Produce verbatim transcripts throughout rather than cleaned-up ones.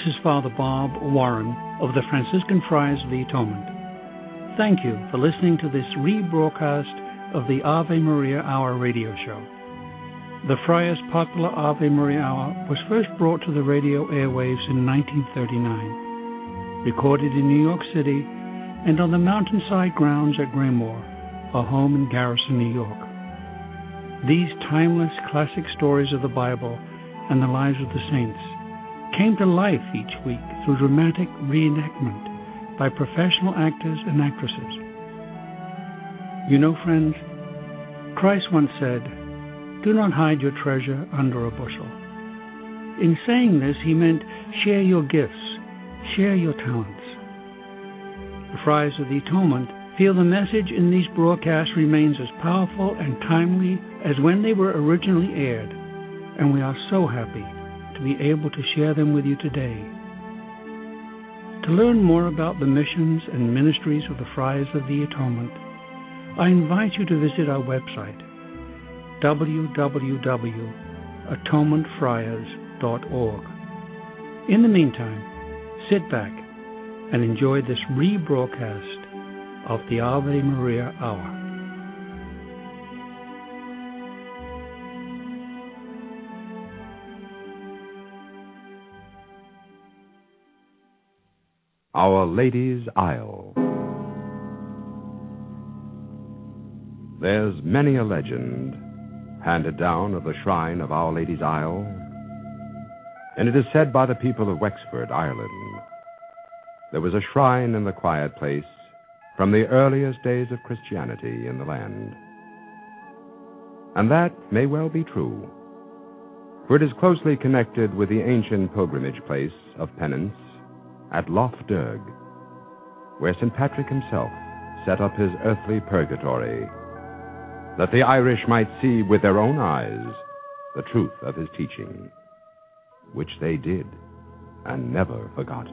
is Father Bob Warren of the Franciscan Friars of the Atonement. Thank you for listening to this rebroadcast of the Ave Maria Hour radio show. The Friars' popular Ave Maria Hour was first brought to the radio airwaves in nineteen thirty-nine, recorded in New York City and on the mountainside grounds at Graymoor, a home in Garrison, New York. These timeless classic stories of the Bible and the lives of the saints came to life each week through dramatic reenactment by professional actors and actresses. You know, friends, Christ once said, "Do not hide your treasure under a bushel." In saying this, he meant share your gifts, share your talents. The Friars of the Atonement feel the message in these broadcasts remains as powerful and timely as when they were originally aired, and we are so happy to be able to share them with you today. To learn more about the missions and ministries of the Friars of the Atonement, I invite you to visit our website, w w w dot atonement friars dot org. In the meantime, sit back and enjoy this rebroadcast of the Ave Maria Hour. Our Lady's Isle. There's many a legend handed down of the shrine of Our Lady's Isle, and it is said by the people of Wexford, Ireland, there was a shrine in the quiet place from the earliest days of Christianity in the land. And that may well be true, for it is closely connected with the ancient pilgrimage place of penance at Lough Derg, where Saint Patrick himself set up his earthly purgatory, that the Irish might see with their own eyes the truth of his teaching, which they did and never forgot.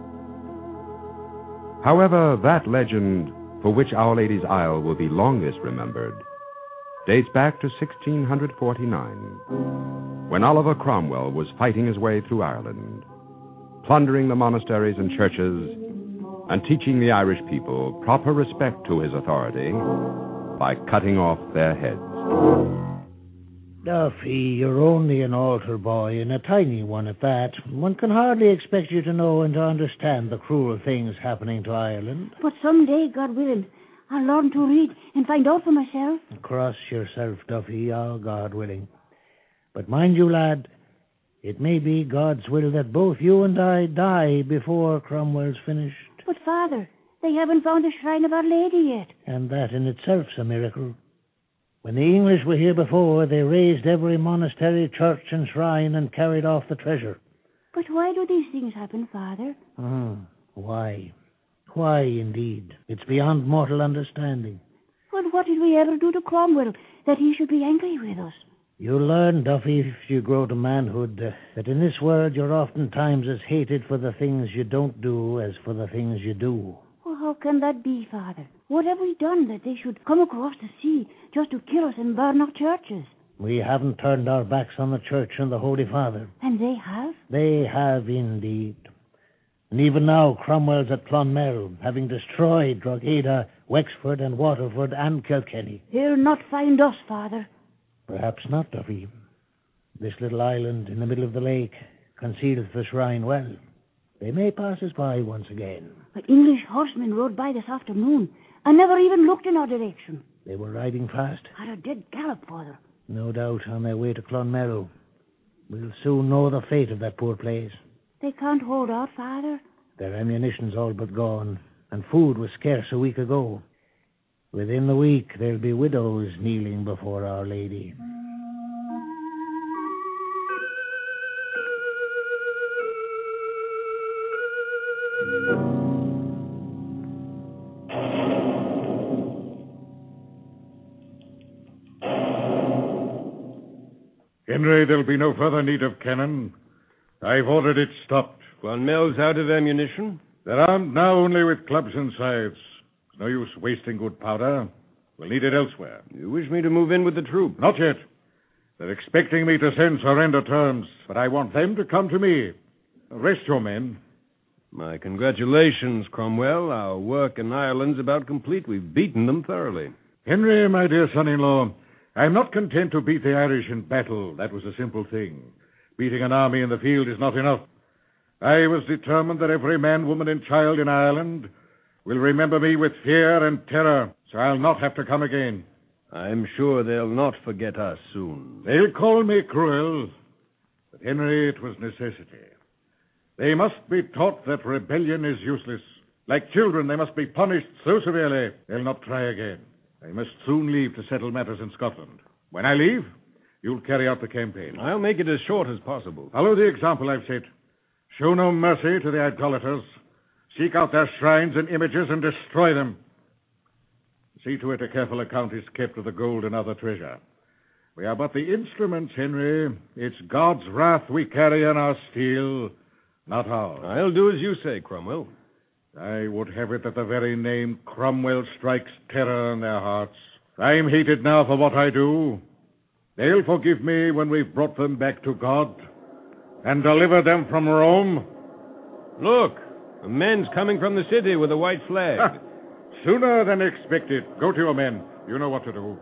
However, that legend, for which Our Lady's Isle will be longest remembered, dates back to sixteen forty-nine, when Oliver Cromwell was fighting his way through Ireland, plundering the monasteries and churches, and teaching the Irish people proper respect to his authority by cutting off their heads. Duffy, you're only an altar boy, and a tiny one at that. One can hardly expect you to know and to understand the cruel things happening to Ireland. But someday, God willing, I'll learn to read and find out for myself. Cross yourself, Duffy, oh, God willing. But mind you, lad, it may be God's will that both you and I die before Cromwell's finished. But, Father, they haven't found the shrine of Our Lady yet. And that in itself's a miracle. When the English were here before, they razed every monastery, church, and shrine and carried off the treasure. But why do these things happen, Father? Ah, why? Why, indeed? It's beyond mortal understanding. Well, what did we ever do to Cromwell that he should be angry with us? You'll learn, Duffy, if you grow to manhood, uh, that in this world you're oftentimes as hated for the things you don't do as for the things you do. Well, how can that be, Father? What have we done that they should come across the sea just to kill us and burn our churches? We haven't turned our backs on the church and the Holy Father. And they have? They have indeed. And even now Cromwell's at Clonmel, having destroyed Drogheda, Wexford and Waterford and Kilkenny. He'll not find us, Father. Perhaps not, Duffy. This little island in the middle of the lake conceals the shrine well. They may pass us by once again. But English horsemen rode by this afternoon and never even looked in our direction. They were riding fast? At a dead gallop, Father. No doubt on their way to Clonmel. We'll soon know the fate of that poor place. They can't hold out, Father. Their ammunition's all but gone, and food was scarce a week ago. Within the week, there'll be widows kneeling before Our Lady. Henry, there'll be no further need of cannon. I've ordered it stopped. Clonmel's out of ammunition? There aren't now, only with clubs and scythes. No use wasting good powder. We'll need it elsewhere. You wish me to move in with the troop? Not yet. They're expecting me to send surrender terms, but I want them to come to me. Rest your men. My congratulations, Cromwell. Our work in Ireland's about complete. We've beaten them thoroughly. Henry, my dear son-in-law, I'm not content to beat the Irish in battle. That was a simple thing. Beating an army in the field is not enough. I was determined that every man, woman, and child in Ireland will remember me with fear and terror, so I'll not have to come again. I'm sure they'll not forget us soon. They'll call me cruel, but, Henry, it was necessity. They must be taught that rebellion is useless. Like children, they must be punished so severely they'll not try again. I must soon leave to settle matters in Scotland. When I leave, you'll carry out the campaign. I'll make it as short as possible. Follow the example I've set. Show no mercy to the idolaters. Seek out their shrines and images and destroy them. See to it a careful account is kept of the gold and other treasure. We are but the instruments, Henry. It's God's wrath we carry in our steel, not ours. I'll do as you say, Cromwell. I would have it that the very name Cromwell strikes terror in their hearts. I'm hated now for what I do. They'll forgive me when we've brought them back to God and delivered them from Rome. Look, a man's coming from the city with a white flag. Ah, sooner than expected. Go to your men. You know what to do.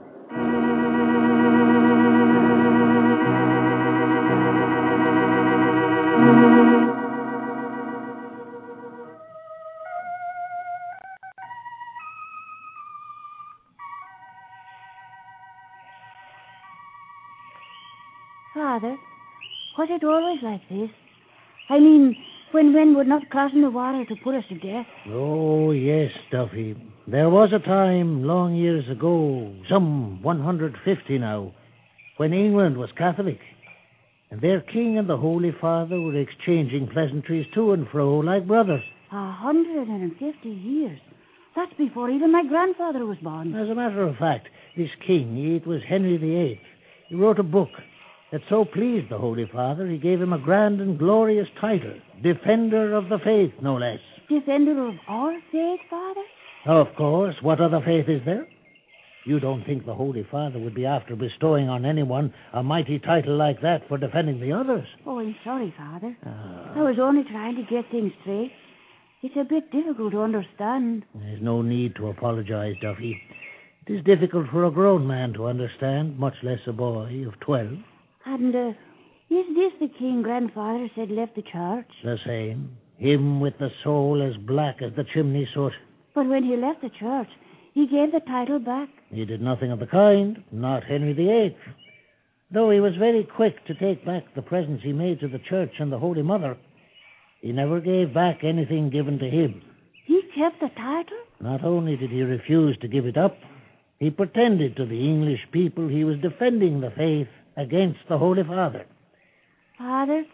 Father, was it always like this? I mean, when men would not cross in the water to put us to death? Oh, yes, Duffy. There was a time long years ago, some one hundred fifty now, when England was Catholic, and their king and the Holy Father were exchanging pleasantries to and fro like brothers. A hundred and fifty years. That's before even my grandfather was born. As a matter of fact, this king, it was Henry the Eighth, he wrote a book that so pleased the Holy Father, he gave him a grand and glorious title, Defender of the Faith, no less. Defender of our faith, Father? Of course. What other faith is there? You don't think the Holy Father would be after bestowing on anyone a mighty title like that for defending the others? Oh, I'm sorry, Father. Ah. I was only trying to get things straight. It's a bit difficult to understand. There's no need to apologize, Duffy. It is difficult for a grown man to understand, much less a boy of twelve. And, uh, is this the king grandfather said left the church? The same. Him with the soul as black as the chimney soot. But when he left the church, he gave the title back. He did nothing of the kind, not Henry the Eighth. Though he was very quick to take back the presents he made to the church and the Holy Mother, he never gave back anything given to him. He kept the title? Not only did he refuse to give it up, he pretended to the English people he was defending the faith against the Holy Father. Father, is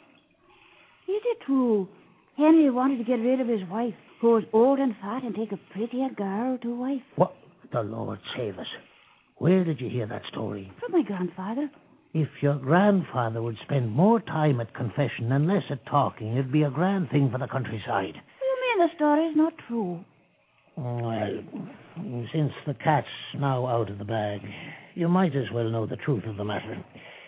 it true Henry wanted to get rid of his wife, who was old and fat, and take a prettier girl to wife? What? The Lord save us. Where did you hear that story? From my grandfather. If your grandfather would spend more time at confession and less at talking, it'd be a grand thing for the countryside. You mean the story's not true? Well, since the cat's now out of the bag, you might as well know the truth of the matter.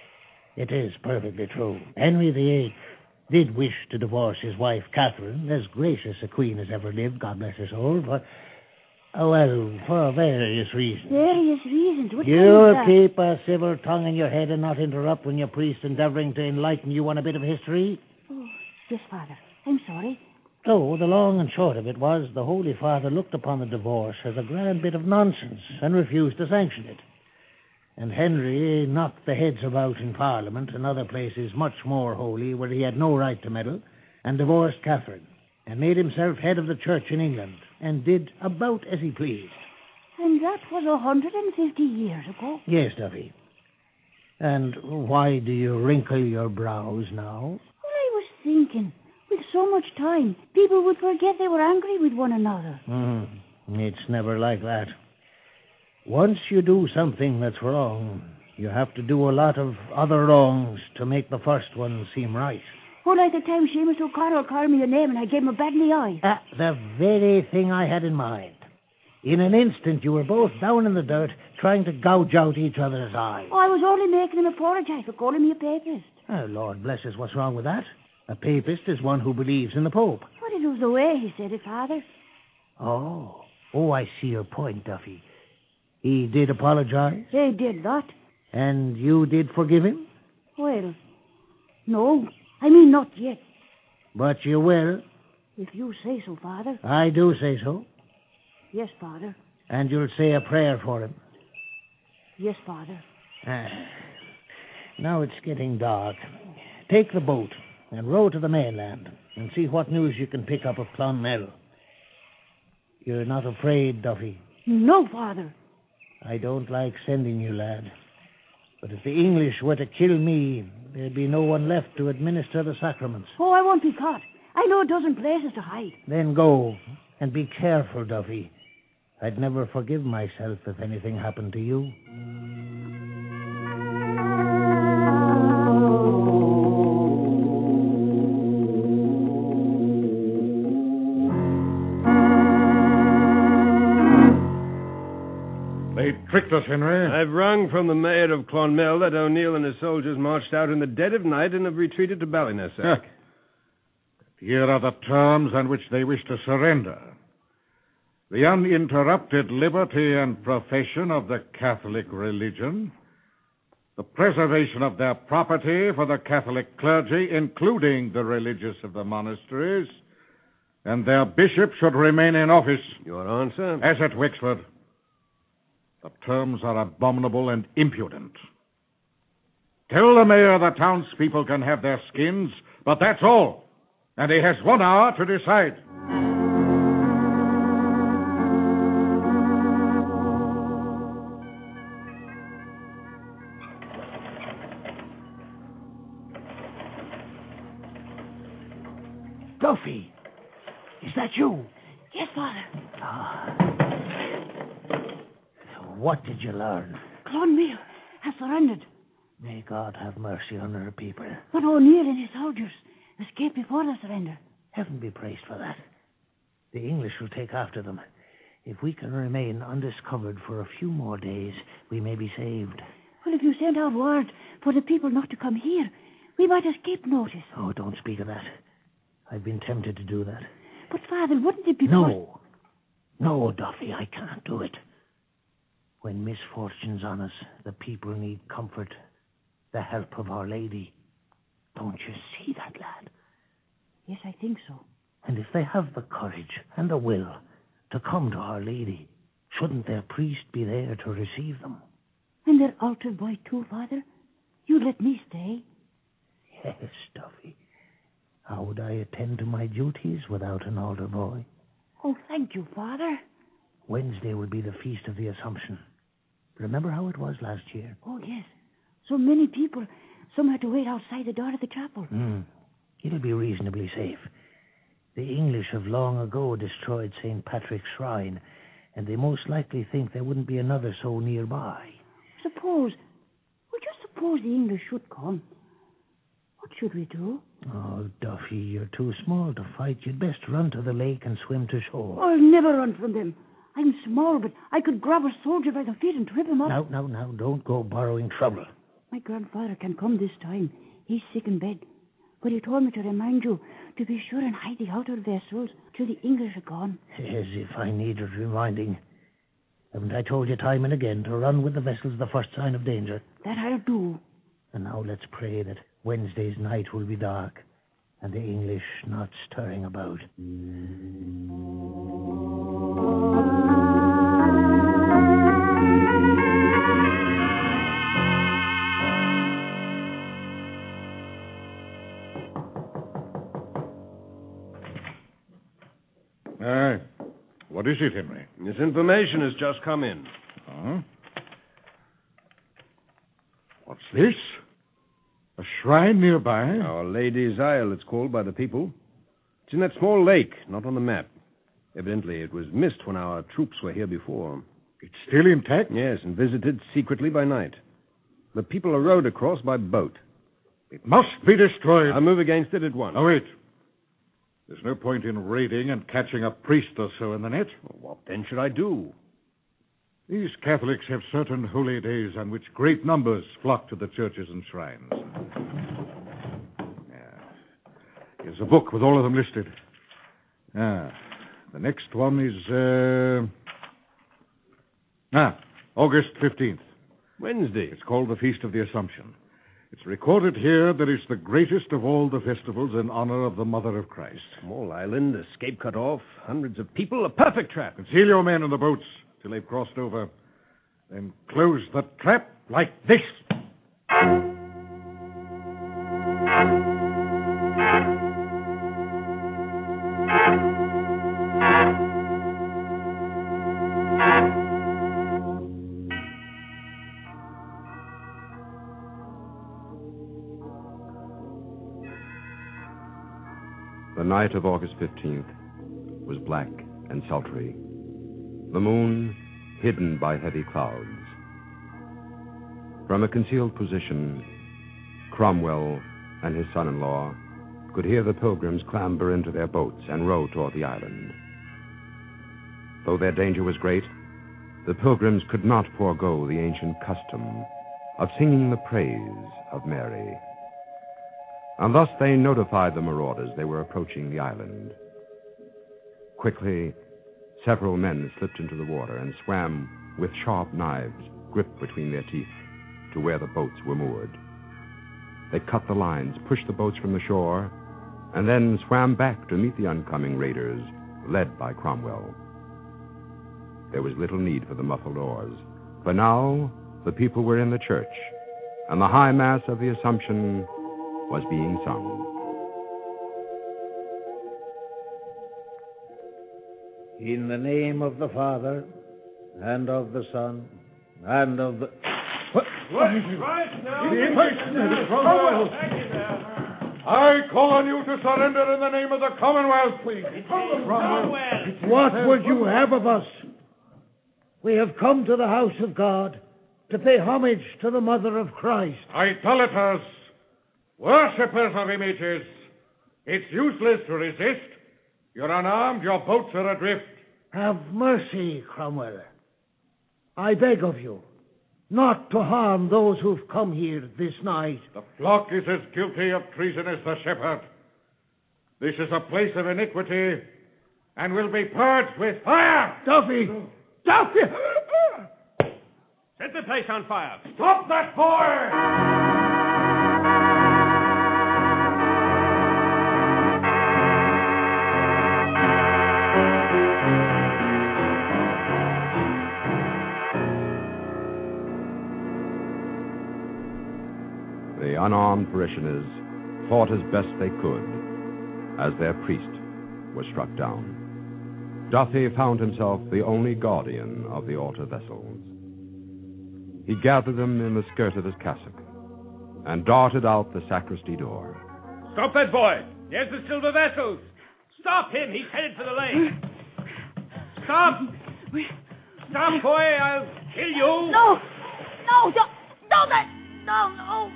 It is perfectly true. Henry the Eighth did wish to divorce his wife, Catherine, as gracious a queen as ever lived, God bless her soul, for, oh, well, for various reasons. Various reasons? What You'll kind of keep a civil tongue in your head and not interrupt when your priest's endeavoring to enlighten you on a bit of history. Oh, yes, Father. I'm sorry. So, the long and short of it was, the Holy Father looked upon the divorce as a grand bit of nonsense and refused to sanction it. And Henry knocked the heads about in Parliament and other places much more holy where he had no right to meddle, and divorced Catherine, and made himself head of the church in England, and did about as he pleased. And that was a hundred and fifty years ago? Yes, Duffy. And why do you wrinkle your brows now? Well, I was thinking, with so much time, people would forget they were angry with one another. Mm, it's never like that. Once you do something that's wrong, you have to do a lot of other wrongs to make the first one seem right. Oh, like the time Seamus O'Connell called me a name and I gave him a bat in the eye. Ah, the very thing I had in mind. In an instant, you were both down in the dirt, trying to gouge out each other's eyes. Oh, I was only making him apologize for calling me a papist. Oh, Lord bless us, what's wrong with that? A papist is one who believes in the Pope. But it was the way he said it, Father. Oh. Oh, I see your point, Duffy. He did apologize? He did that. And you did forgive him? Well, no. I mean, not yet. But you will? If you say so, Father. I do say so. Yes, Father. And you'll say a prayer for him? Yes, Father. Ah. Now it's getting dark. Take the boat and row to the mainland and see what news you can pick up of Clonmel. You're not afraid, Duffy? No, Father. I don't like sending you, lad. But if the English were to kill me, there'd be no one left to administer the sacraments. Oh, I won't be caught. I know a dozen places to hide. Then go, and be careful, Duffy. I'd never forgive myself if anything happened to you. They tricked us, Henry. I've wrung from the mayor of Clonmel that O'Neill and his soldiers marched out in the dead of night and have retreated to Ballinassac. Here are the terms on which they wish to surrender. The uninterrupted liberty and profession of the Catholic religion, the preservation of their property for the Catholic clergy, including the religious of the monasteries, and their bishop should remain in office. Your answer? As at Wexford. The terms are abominable and impudent. Tell the mayor the townspeople can have their skins, but that's all. And he has one hour to decide. Duffy, is that you? Yes, Father. Ah. What did you learn? Clonmel has surrendered. May God have mercy on her people. But O'Neill and his soldiers escaped before the surrender. Heaven be praised for that. The English will take after them. If we can remain undiscovered for a few more days, we may be saved. Well, if you send out word for the people not to come here, we might escape notice. Oh, don't speak of that. I've been tempted to do that. But, Father, wouldn't it be... No. No, Duffy, I can't do it. When misfortune's on us, the people need comfort, the help of Our Lady. Don't you see that, lad? Yes, I think so. And if they have the courage and the will to come to Our Lady, shouldn't their priest be there to receive them? And their altar boy, too, Father? You'd let me stay? Yes, Duffy. How would I attend to my duties without an altar boy? Oh, thank you, Father. Wednesday will be the Feast of the Assumption. Remember how it was last year? Oh, yes. So many people. Some had to wait outside the door of the chapel. Mm. It'll be reasonably safe. The English have long ago destroyed Saint Patrick's Shrine, and they most likely think there wouldn't be another so nearby. Suppose, well, just suppose the English should come. What should we do? Oh, Duffy, you're too small to fight. You'd best run to the lake and swim to shore. I'll never run from them. I'm small, but I could grab a soldier by the feet and trip him up. Now, now, now, don't go borrowing trouble. My grandfather can come this time. He's sick in bed. But he told me to remind you to be sure and hide the outer vessels till the English are gone. As if I needed reminding. Haven't I told you time and again to run with the vessels the first sign of danger? That I'll do. And now let's pray that Wednesday's night will be dark and the English not stirring about. Aye. What is it, Henry? This information has just come in. Huh? What's this? A shrine nearby? Our Lady's Isle, it's called by the people. It's in that small lake, not on the map. Evidently, it was missed when our troops were here before. It's still intact? Yes, and visited secretly by night. The people are rowed across by boat. It must be destroyed. I'll move against it at once. Oh, wait. There's no point in raiding and catching a priest or so in the net. Well, what then should I do? These Catholics have certain holy days on which great numbers flock to the churches and shrines. Yeah. There's a book with all of them listed. Ah, the next one is, uh... Ah, August fifteenth. Wednesday. It's called the Feast of the Assumption. It's recorded here that it's the greatest of all the festivals in honor of the Mother of Christ. Small island, escape cut off, hundreds of people, a perfect trap. Conceal your men in the boats till they've crossed over. Then close the trap like this. The night of August fifteenth was black and sultry. The moon hidden by heavy clouds. From a concealed position, Cromwell and his son-in-law could hear the pilgrims clamber into their boats and row toward the island. Though their danger was great, the pilgrims could not forego the ancient custom of singing the praise of Mary. And thus they notified the marauders they were approaching the island. Quickly, several men slipped into the water and swam with sharp knives gripped between their teeth to where the boats were moored. They cut the lines, pushed the boats from the shore, and then swam back to meet the oncoming raiders, led by Cromwell. There was little need for the muffled oars, for now the people were in the church, and the high mass of the Assumption was being sung. In the name of the Father, and of the Son, and of the... What? What? Right now. Cromwell. I call on you to surrender in the name of the Commonwealth, please. Cromwell. What would you have of us? We have come to the house of God to pay homage to the Mother of Christ. Idolaters, worshippers of images, it's useless to resist. You're unarmed, your boats are adrift. Have mercy, Cromwell. I beg of you, not to harm those who've come here this night. The flock is as guilty of treason as the shepherd. This is a place of iniquity, and will be purged with fire. Duffy! Duffy! Set the place on fire. Stop that boy! The unarmed parishioners fought as best they could as their priest was struck down. Duffy found himself the only guardian of the altar vessels. He gathered them in the skirt of his cassock and darted out the sacristy door. Stop that boy! There's the silver vessels! Stop him! He's headed for the lake! Stop! Stop, boy! I'll kill you! No! No! Don't! Don't! That! No! No!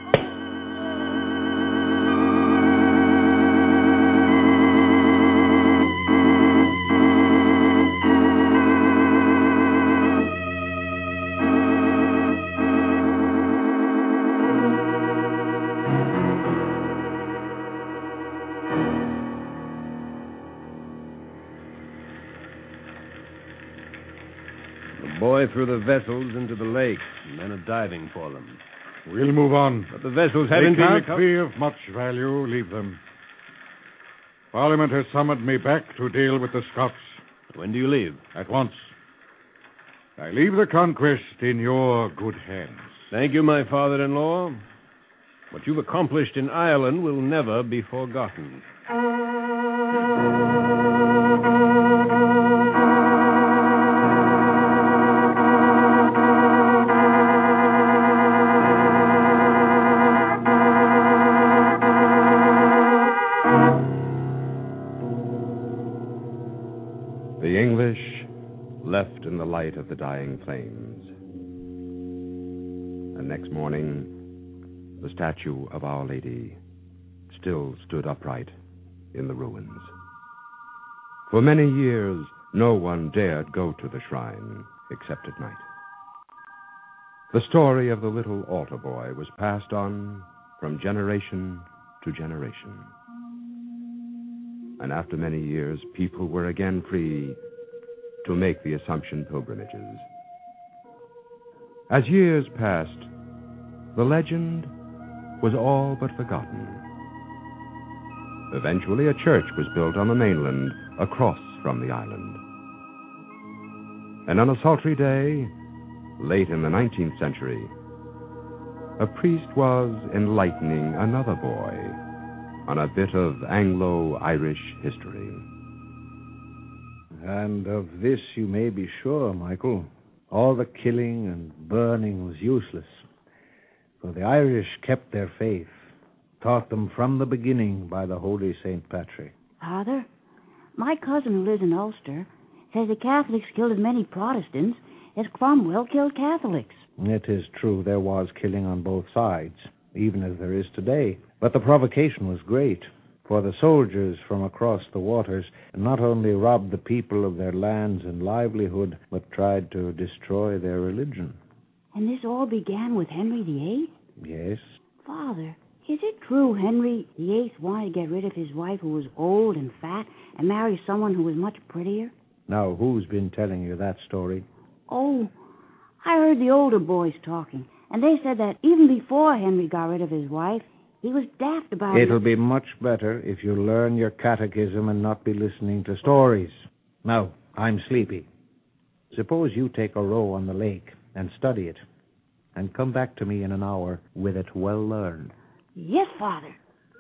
The boy threw the vessels into the lake. Men are diving for them. We'll move on. But the vessels They haven't been can't reco- be of much value. Leave them. Parliament has summoned me back to deal with the Scots. When do you leave? At once. I leave the conquest in your good hands. Thank you, my father-in-law. What you've accomplished in Ireland will never be forgotten. The English left in the light of the dying flames. And next morning, the statue of Our Lady still stood upright in the ruins. For many years, no one dared go to the shrine except at night. The story of the little altar boy was passed on from generation to generation. and after many years, people were again free to make the Assumption pilgrimages. As years passed, the legend was all but forgotten. Eventually, a church was built on the mainland across from the island. And on a sultry day, late in the nineteenth century, a priest was enlightening another boy on a bit of Anglo-Irish history. And of this you may be sure, Michael. All the killing and burning was useless, for the Irish kept their faith, taught them from the beginning by the holy Saint Patrick. Father, my cousin who lives in Ulster says the Catholics killed as many Protestants as Cromwell killed Catholics. It is true there was killing on both sides, even as there is today. But the provocation was great, for the soldiers from across the waters not only robbed the people of their lands and livelihood, but tried to destroy their religion. And this all began with Henry the Eighth? Yes. Father, is it true Henry the Eighth wanted to get rid of his wife who was old and fat and marry someone who was much prettier? Now, who's been telling you that story? Oh, I heard the older boys talking, and they said that even before Henry got rid of his wife, he was daft about it. It'll be much better if you learn your catechism and not be listening to stories. Now, I'm sleepy. Suppose you take a row on the lake and study it, and come back to me in an hour with it well learned. Yes, Father.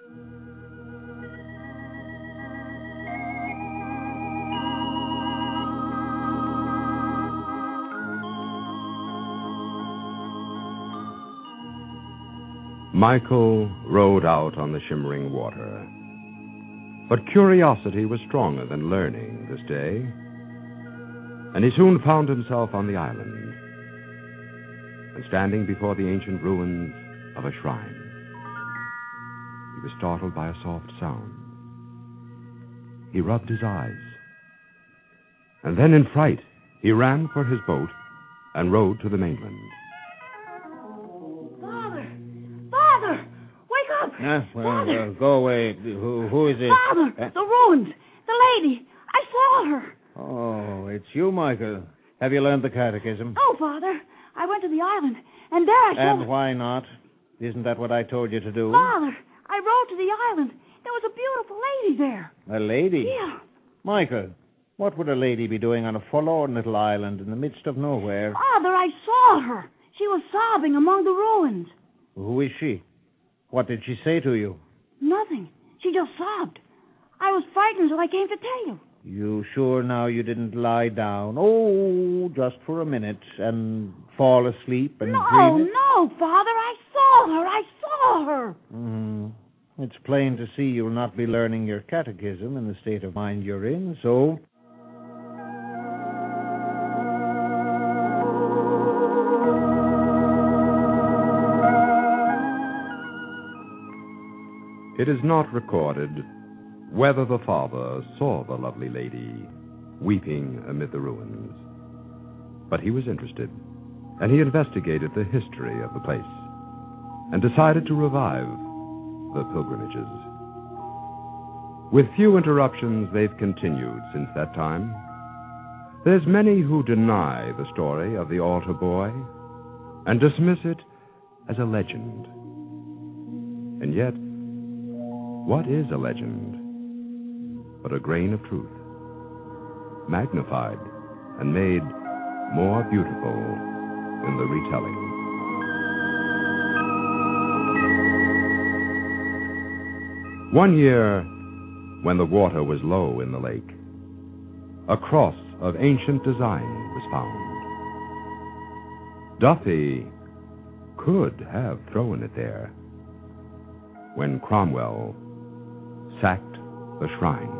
Michael rowed out on the shimmering water. But curiosity was stronger than learning this day, and he soon found himself on the island and standing before the ancient ruins of a shrine. He was startled by a soft sound. He rubbed his eyes, and then in fright he ran for his boat and rowed to the mainland. Uh, well, uh, go away. Who, who is it? Father, uh, the ruins. The lady. I saw her. Oh, it's you, Michael. Have you learned the catechism? Oh, Father. I went to the island, and there I saw... And why not? Isn't that what I told you to do? Father, I rode to the island. There was a beautiful lady there. A lady? Yeah. Michael, what would a lady be doing on a forlorn little island in the midst of nowhere? Father, I saw her. She was sobbing among the ruins. Who is she? What did she say to you? Nothing. She just sobbed. I was frightened, so I came to tell you. You sure now you didn't lie down? Oh, just for a minute and fall asleep and no, dream it? No, Father, I saw her. I saw her. Mm-hmm. It's plain to see you'll not be learning your catechism in the state of mind you're in, so... It is not recorded whether the father saw the lovely lady weeping amid the ruins. But he was interested, and he investigated the history of the place and decided to revive the pilgrimages. With few interruptions, they've continued since that time. There's many who deny the story of the altar boy and dismiss it as a legend. And yet, what is a legend but a grain of truth, magnified and made more beautiful in the retelling? One year, when the water was low in the lake, a cross of ancient design was found. Duffy could have thrown it there when Cromwell sacked the shrine.